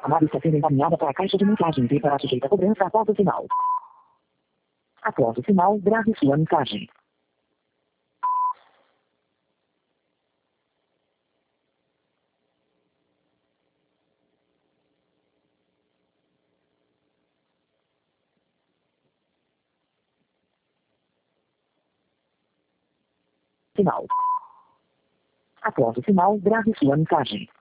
chamada está sendo encaminhada para a caixa de mensagens e será sujeita a cobrança após o sinal. Após o sinal, grave sua mensagem. Sinal. Após o sinal, grave sua mensagem.